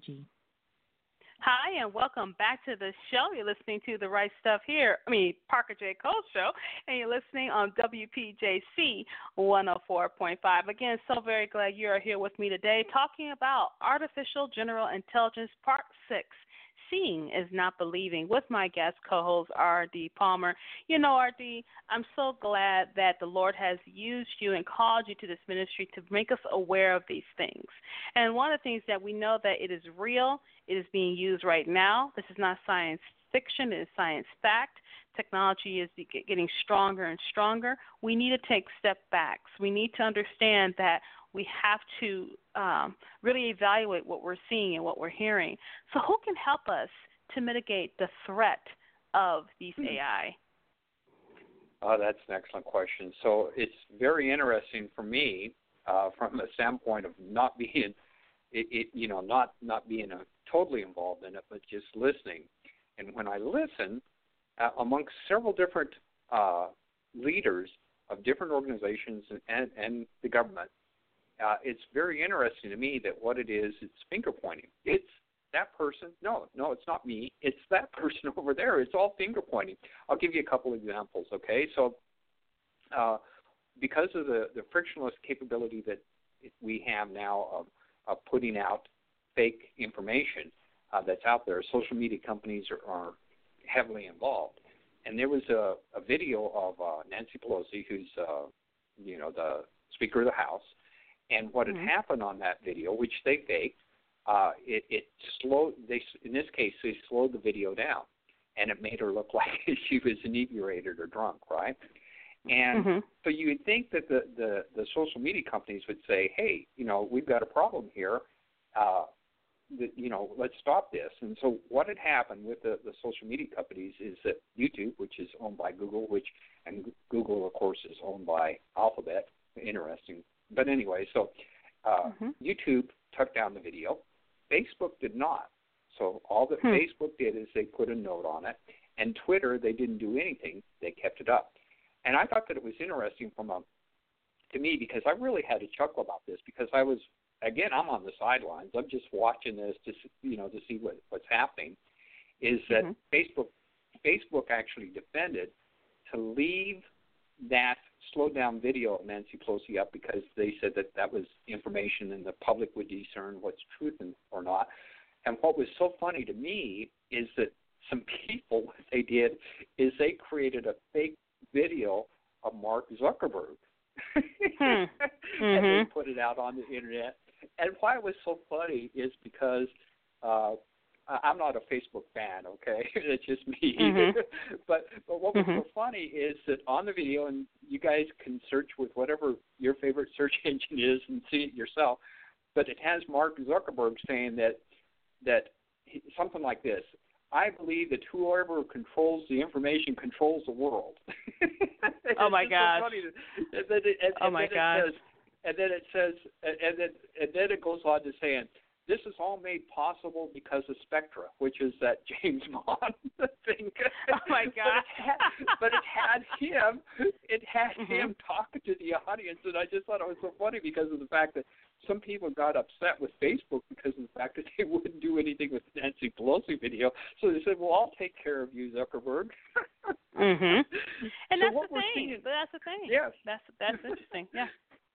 Hi, and welcome back to the show. You're listening to The Right Stuff here. I mean, Parker J. Cole Show, and you're listening on W P J C one oh four point five. Again, so very glad you are here with me today talking about Artificial General Intelligence Part six. Seeing is not believing, with my guest co-host R D Palmer. You know, R D, I'm so glad that the Lord has used you and called you to this ministry to make us aware of these things. And one of the things that we know that it is real, it is being used right now. This is not science fiction, it is science fact. Technology is getting stronger and stronger. We need to take step backs. We need to understand that we have to um, really evaluate what we're seeing and what we're hearing. So who can help us to mitigate the threat of these A I? Oh, that's an excellent question. So it's very interesting for me uh, from a standpoint of not being, it, it, you know, not not being a, totally involved in it, but just listening. And when I listen, uh, amongst several different uh, leaders of different organizations and, and, and the government, uh, it's very interesting to me that what it is, it's finger pointing. It's that person. No, no, it's not me. It's that person over there. It's all finger pointing. I'll give you a couple examples, okay? So uh, because of the, the frictionless capability that we have now of, of putting out fake information uh, that's out there, social media companies are, are heavily involved. And there was a, a video of uh, Nancy Pelosi, who's, uh, you know, the Speaker of the House, and what had mm-hmm. happened on that video, which they faked, uh, it, it slowed, they, in this case, they slowed the video down, and it made her look like she was inebriated or drunk, right? And mm-hmm. so you would think that the, the, the social media companies would say, hey, you know, we've got a problem here. Uh, that, you know, let's stop this. And so what had happened with the, the social media companies is that YouTube, which is owned by Google, which and Google, of course, is owned by Alphabet. Interesting. But anyway, so uh, mm-hmm. YouTube took down the video. Facebook did not. So all that hmm. Facebook did is they put a note on it. And Twitter, they didn't do anything. They kept it up. And I thought that it was interesting from a, to me, because I really had to chuckle about this, because I was, again, I'm on the sidelines. I'm just watching this to, you know, to see what, what's happening, is that mm-hmm. Facebook Facebook actually defended to leave that slowed down video of Nancy Pelosi up because they said that that was information and the public would discern what's truth and, or not. And what was so funny to me is that some people, what they did is they created a fake video of Mark Zuckerberg. hmm. and mm-hmm. they put it out on the internet. And why it was so funny is because uh, I'm not a Facebook fan, okay? It's just me. Mm-hmm. but but what was mm-hmm. so funny is that on the video, and you guys can search with whatever your favorite search engine is and see it yourself, but it has Mark Zuckerberg saying that that he, something like this: I believe that whoever controls the information controls the world. Oh my gosh! So and then it, and, oh and my then gosh! It says, and then it says, and then and then it goes on to saying, this is all made possible because of Spectra, which is that James Bond thing. Oh my God! but, it had, but it had him. It had mm-hmm. him talking to the audience, and I just thought it was so funny because of the fact that some people got upset with Facebook because of the fact that they wouldn't do anything with the Nancy Pelosi video. So they said, "Well, I'll take care of you, Zuckerberg." mhm. And so that's the thing. Seeing, that's the thing. Yes. That's that's interesting. Yeah.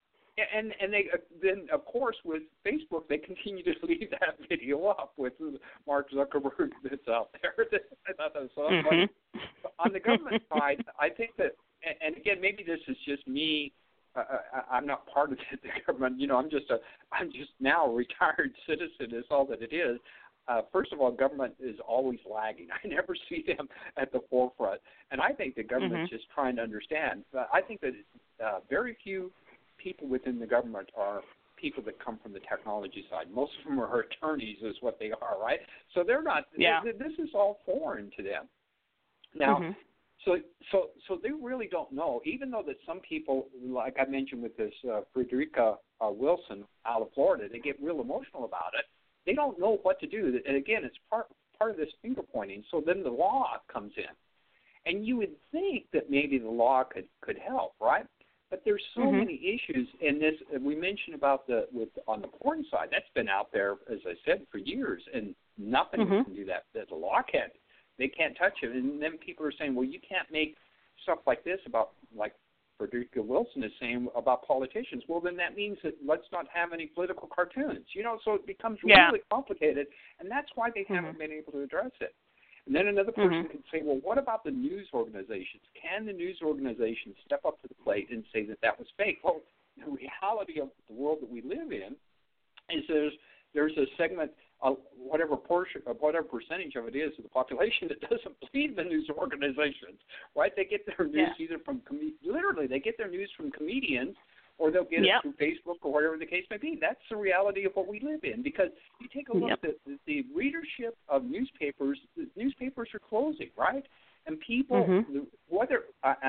And and they uh, then of course with Facebook they continue to leave that video up with Mark Zuckerberg that's out there. I thought that was so mm-hmm. funny. On the government side, I think that, and again maybe this is just me. Uh, I, I'm not part of the government. You know, I'm just a I'm just now a retired citizen. Is all that it is. Uh, first of all, government is always lagging. I never see them at the forefront, and I think the government's mm-hmm. just trying to understand. Uh, I think that uh, very few people within the government are people that come from the technology side. Most of them are attorneys is what they are, right? So they're not, yeah. they, this is all foreign to them. Now, mm-hmm. so so so they really don't know, even though that some people, like I mentioned with this uh, Frederica uh, Wilson out of Florida, they get real emotional about it. They don't know what to do. And again, it's part, part of this finger pointing. So then the law comes in. And you would think that maybe the law could, could help, right? But there's so mm-hmm. many issues in this. We mentioned about the with on the porn side. That's been out there, as I said, for years, and nothing mm-hmm. can do that. That the law can't. They can't touch it. And then people are saying, well, you can't make stuff like this about, like Frederica Wilson is saying about politicians. Well, then that means that let's not have any political cartoons. You know, so it becomes yeah. really complicated, and that's why they mm-hmm. haven't been able to address it. And then another person mm-hmm. can say, well, what about the news organizations? Can the news organizations step up to the plate and say that that was fake? Well, the reality of the world that we live in is there's, there's a segment, uh, whatever portion, uh, whatever percentage of it is of the population that doesn't believe the news organizations, right? They get their news yeah. either from, com- literally, they get their news from comedians, or they'll get yep. it through Facebook or whatever the case may be. That's the reality of what we live in. Because you take a look yep. at the, the readership of newspapers, the newspapers are closing, right? And people, mm-hmm. whether I, I, I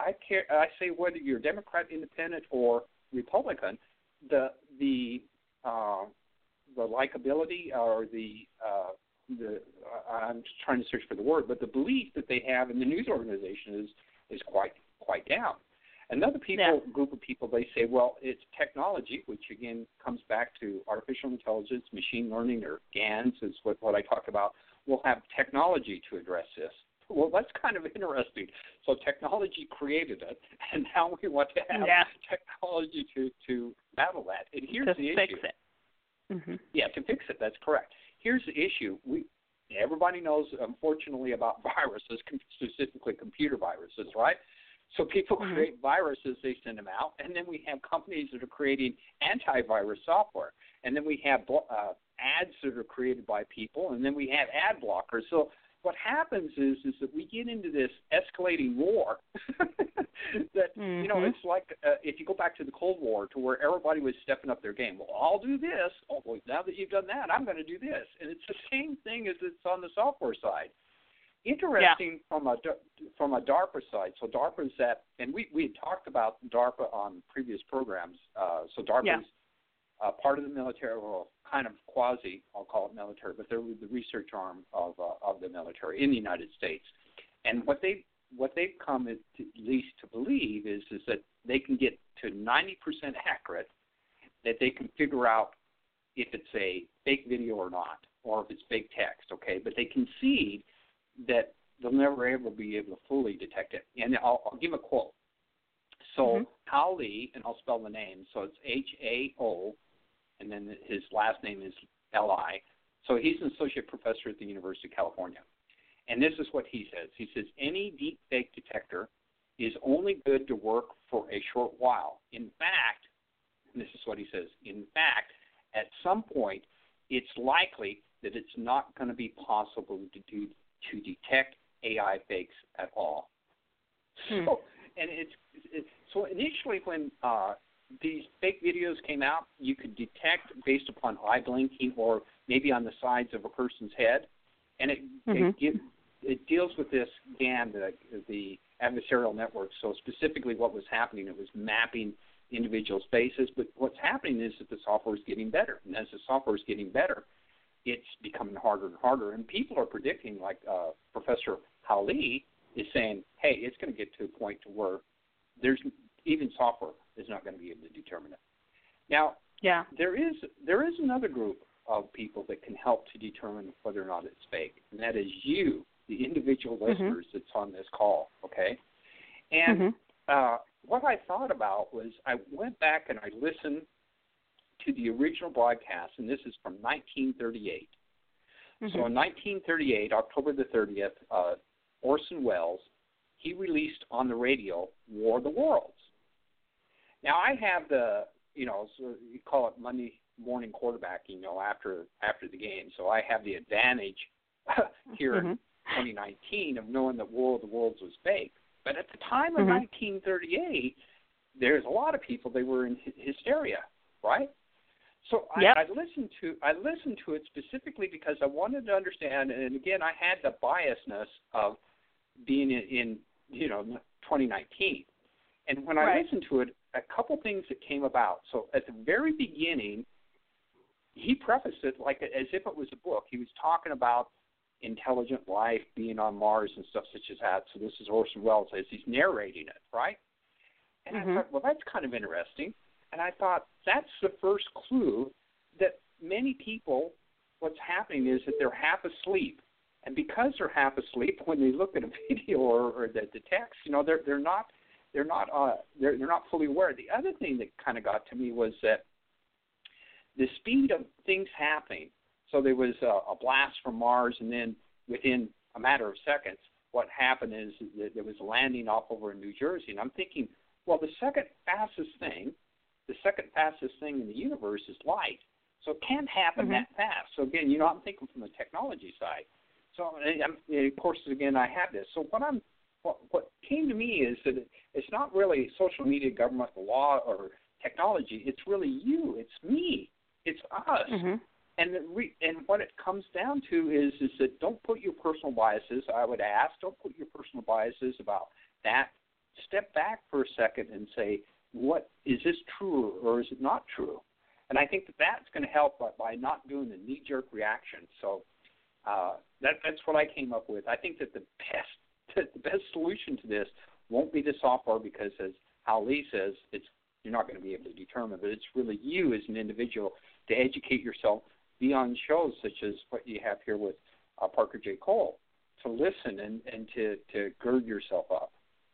I care. I say whether you're Democrat, Independent, or Republican, the the uh, the likability or the uh, the uh, I'm just trying to search for the word, but the belief that they have in the news organization is is quite quite down. Another people yeah. group of people, they say, well, it's technology, which again comes back to artificial intelligence, machine learning, or GANs is what, what I talked about. We'll have technology to address this. Well, that's kind of interesting. So technology created it, and now we want to have yeah. technology to, to battle that. And here's to the fix issue. it. Mm-hmm. Yeah, to fix it. That's correct. Here's the issue. We everybody knows, unfortunately, about viruses, specifically computer viruses, right? So people mm-hmm. create viruses, they send them out, and then we have companies that are creating antivirus software, and then we have uh, ads that are created by people, and then we have ad blockers. So what happens is is that we get into this escalating war that, mm-hmm. you know, it's like uh, if you go back to the Cold War to where everybody was stepping up their game. Well, I'll do this. Oh, well, now that you've done that, I'm going to do this. And it's the same thing as it's on the software side. Interesting yeah. from a from a DARPA side. So DARPA is that, and we we had talked about DARPA on previous programs. Uh, so DARPA yeah. is uh, part of the military, well, kind of quasi, I'll call it military, but they're the research arm of uh, of the military in the United States. And what they what they've come to, at least to believe is is that they can get to ninety percent accurate, that they can figure out if it's a fake video or not, or if it's fake text. Okay, but they concede that they'll never ever be able to fully detect it. And I'll, I'll give a quote. So mm-hmm. Hao Li, and I'll spell the name, so it's H A O, and then his last name is L I. So he's an associate professor at the University of California. And this is what he says. He says, any deep fake detector is only good to work for a short while. In fact, and this is what he says, in fact, at some point, it's likely that it's not going to be possible to do to detect A I fakes at all. Hmm. So, and it's, it's so initially when uh, these fake videos came out, you could detect based upon eye blinking or maybe on the sides of a person's head, and it mm-hmm. it, it deals with this GAN, the, the adversarial network. So specifically, what was happening, it was mapping individuals' faces. But what's happening is that the software is getting better, and as the software is getting better, it's becoming harder and harder, and people are predicting, like uh, Professor Hao Li is saying, hey, it's going to get to a point to where there's even software is not going to be able to determine it. Now, yeah. there is there is another group of people that can help to determine whether or not it's fake, and that is you, the individual listeners mm-hmm. that's on this call, okay? And mm-hmm. uh, what I thought about was I went back and I listened to the original broadcast, and this is from nineteen thirty-eight. Mm-hmm. So in nineteen thirty-eight, October the thirtieth, uh, Orson Welles, he released on the radio War of the Worlds. Now, I have the, you know, so you call it Monday morning quarterbacking, you know, after after the game. So I have the advantage here mm-hmm. in twenty nineteen of knowing that War of the Worlds was fake. But at the time of mm-hmm. nineteen thirty-eight, there's a lot of people, they were in hysteria, right? So yep. I, I listened to I listened to it specifically because I wanted to understand, and again, I had the biasness of being in, in you know twenty nineteen. And when right. I listened to it, a couple things that came about. So at the very beginning, he prefaced it like as if it was a book. He was talking about intelligent life being on Mars and stuff such as that. So this is Orson Welles as he's narrating it, right? And mm-hmm. I thought, well, that's kind of interesting. And I thought, that's the first clue that many people, what's happening is that they're half asleep. And because they're half asleep, when they look at a video or, or the, the text, you know, they're they're not they're not uh, they're they're not fully aware. The other thing that kind of got to me was that the speed of things happening. So there was a, a blast from Mars, and then within a matter of seconds, what happened is that there was a landing off over in New Jersey. And I'm thinking, well, the second fastest thing, the second fastest thing in the universe is light. So it can't happen mm-hmm. that fast. So again, you know, I'm thinking from the technology side. So and of course, again, I have this. So what I'm, what, what came to me is that it's not really social media, government, law, or technology. It's really you. It's me. It's us. Mm-hmm. And the re, and what it comes down to is is that don't put your personal biases. I would ask, don't put your personal biases about that step back for a second and say, what is this true or is it not true? And I think that that's going to help by, by not doing the knee-jerk reaction. So uh, that, that's what I came up with. I think that the best the best solution to this won't be the software because, as Hal Lee says, it's you're not going to be able to determine, but it's really you as an individual to educate yourself, be on shows such as what you have here with uh, Parker J. Cole, to listen and, and to, to gird yourself up.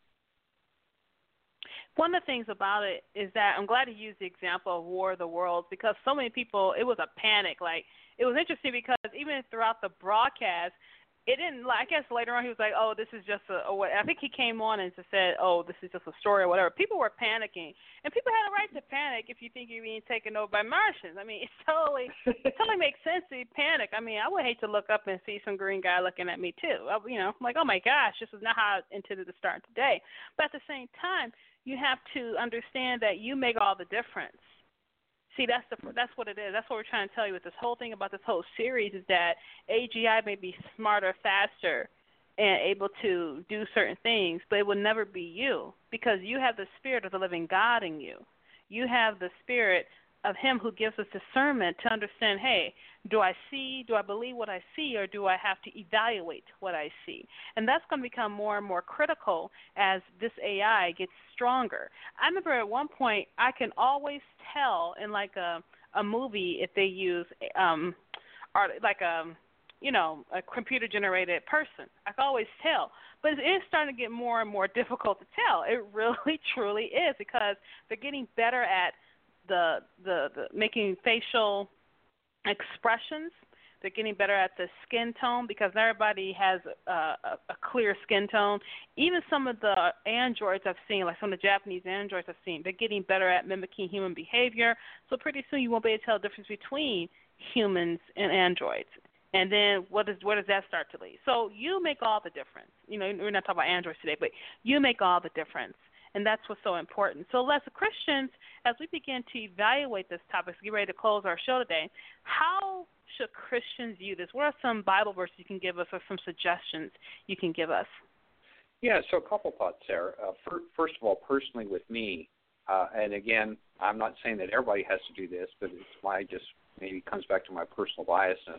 One of the things about it is that I'm glad to use the example of War of the Worlds because so many people, it was a panic. Like, it was interesting because even throughout the broadcast, it didn't, I guess later on he was like, oh, this is just a, or I think he came on and just said, oh, this is just a story or whatever. People were panicking. And people had a right to panic if you think you're being taken over by Martians. I mean, it totally, it totally makes sense to panic. I mean, I would hate to look up and see some green guy looking at me too. I, you know, I'm like, oh my gosh, this is not how I intended to start today. But at the same time, you have to understand that you make all the difference. See, that's the that's what it is. That's what we're trying to tell you with this whole thing about this whole series is that A G I may be smarter, faster, and able to do certain things, but it will never be you because you have the spirit of the living God in you. You have the spirit of him who gives us discernment to understand, hey, do I see, do I believe what I see, or do I have to evaluate what I see? And that's going to become more and more critical as this A I gets stronger. I remember at one point I can always tell in like a, a movie if they use um, art, like a, you know, a computer-generated person. I can always tell. But it is starting to get more and more difficult to tell. It really, truly is because they're getting better at The, the the making facial expressions. They're getting better at the skin tone because everybody has a, a, a clear skin tone. Even some of the androids I've seen, like some of the Japanese androids I've seen, they're getting better at mimicking human behavior. So pretty soon you won't be able to tell the difference between humans and androids. And then what does where does that start to lead? So you make all the difference. You know, we're not talking about androids today, but you make all the difference. And that's what's so important. So as Christians, as we begin to evaluate this topic, so get ready to close our show today, how should Christians view this? What are some Bible verses you can give us or some suggestions you can give us? Yeah, so a couple thoughts there. Uh, for, first of all, personally with me, uh, and again, I'm not saying that everybody has to do this, but it's my just maybe comes back to my personal biasness.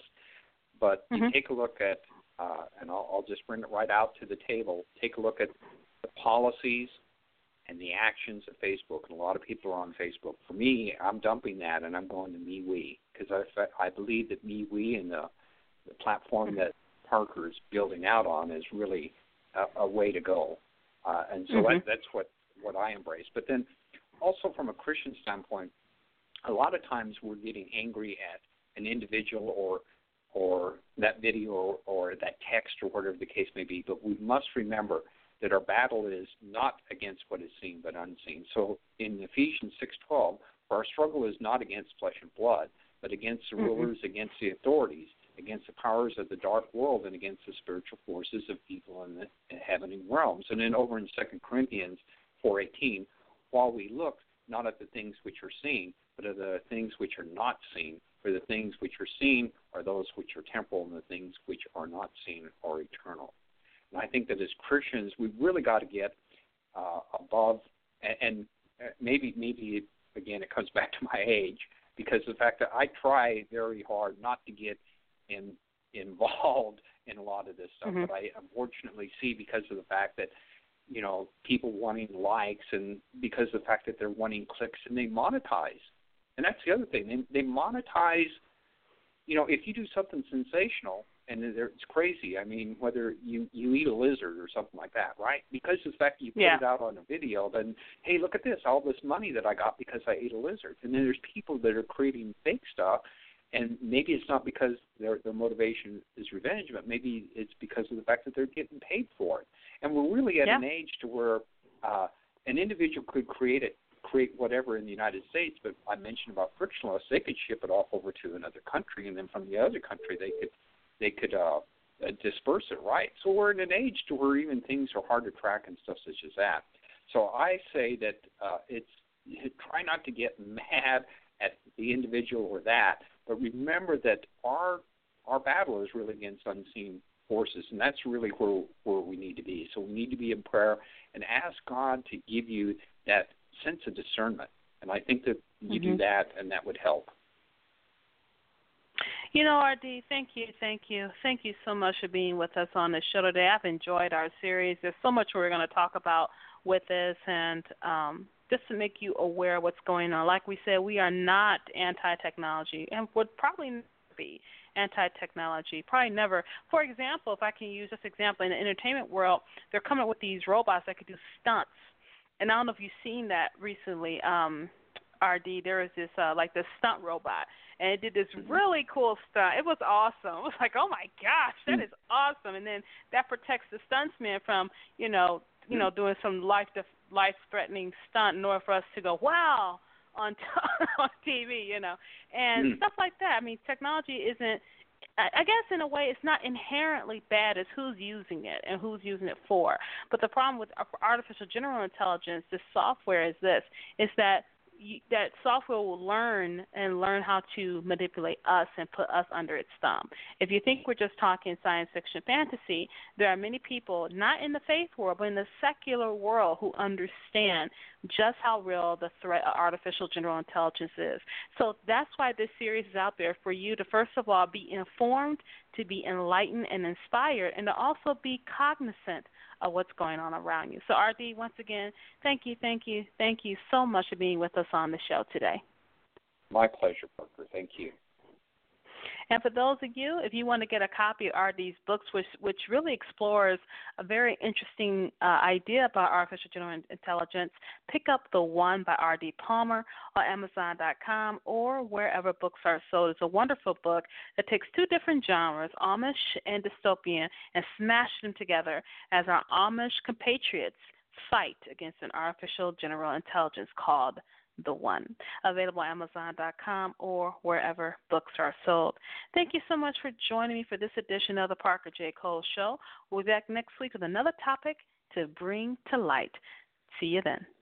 But mm-hmm. you take a look at, uh, and I'll, I'll just bring it right out to the table, take a look at the policies and the actions of Facebook, and a lot of people are on Facebook. For me, I'm dumping that, and I'm going to MeWe, because I, I believe that MeWe and the, the platform that Parker is building out on is really a, a way to go. Uh, and so mm-hmm. that, that's what, what I embrace. But then also from a Christian standpoint, a lot of times we're getting angry at an individual or or that video or, or that text or whatever the case may be, but we must remember that our battle is not against what is seen but unseen. So in Ephesians six twelve, our struggle is not against flesh and blood, but against the mm-hmm. rulers, against the authorities, against the powers of the dark world, and against the spiritual forces of evil in the heavenly realms. And then over in Second Corinthians four eighteen, while we look not at the things which are seen, but at the things which are not seen, for the things which are seen are those which are temporal, and the things which are not seen are eternal. And I think that as Christians, we've really got to get uh, above, and, and maybe, maybe again, it comes back to my age, because the fact that I try very hard not to get in, involved in a lot of this stuff, mm-hmm. but I unfortunately see because of the fact that, you know, people wanting likes and because of the fact that they're wanting clicks and they monetize. And that's the other thing. They, they monetize, you know, if you do something sensational, and it's crazy. I mean, whether you, you eat a lizard or something like that, right? Because of the fact that you put yeah. it out on a video, then, hey, look at this, all this money that I got because I ate a lizard. And then there's people that are creating fake stuff, and maybe it's not because their their motivation is revenge, but maybe it's because of the fact that they're getting paid for it. And we're really at yeah. an age to where uh, an individual could create it, create whatever in the United States, but I mentioned about frictionless, they could ship it off over to another country, and then from the other country they could they could uh, uh, disperse it, right? So we're in an age to where even things are hard to track and stuff such as that. So I say that uh, it's try not to get mad at the individual or that, but remember that our our battle is really against unseen forces, and that's really where where we need to be. So we need to be in prayer and ask God to give you that sense of discernment. And I think that you mm-hmm. do that, and that would help. You know, R D, thank you, thank you. Thank you so much for being with us on the show today. I've enjoyed our series. There's so much we're going to talk about with this, and um, just to make you aware of what's going on. Like we said, we are not anti-technology and would probably never be anti-technology, probably never. For example, if I can use this example, in the entertainment world, they're coming up with these robots that could do stunts. And I don't know if you've seen that recently, um, R D. There was this, uh, like this stunt robot, and it did this really cool stunt. It was awesome. It was like, oh my gosh, that is awesome. And then that protects the stuntsman from, you know, you know, doing some life life threatening stunt in order for us to go, wow, on t- on T V, you know, and mm. stuff like that. I mean, technology isn't. I guess in a way it's not inherently bad. It's who's using it and who's using it for. But the problem with artificial general intelligence, this software, is this: is that You, that software will learn and learn how to manipulate us and put us under its thumb. If you think we're just talking science fiction fantasy, there are many people, not in the faith world, but in the secular world, who understand just how real the threat of artificial general intelligence is. So that's why this series is out there, for you to, first of all, be informed, to be enlightened and inspired, and to also be cognizant of what's going on around you. So, R D, once again, thank you, thank you, thank you so much for being with us on the show today. My pleasure, Parker. Thank you. And for those of you, if you want to get a copy of R D's books, which which really explores a very interesting uh, idea about artificial general intelligence, pick up The One by R D Palmer on Amazon dot com or wherever books are sold. It's a wonderful book that takes two different genres, Amish and dystopian, and smashes them together as our Amish compatriots fight against an artificial general intelligence called The One. Available on Amazon dot com or wherever books are sold. Thank you so much for joining me for this edition of the Parker J. Cole Show. We'll be back next week with another topic to bring to light. See you then.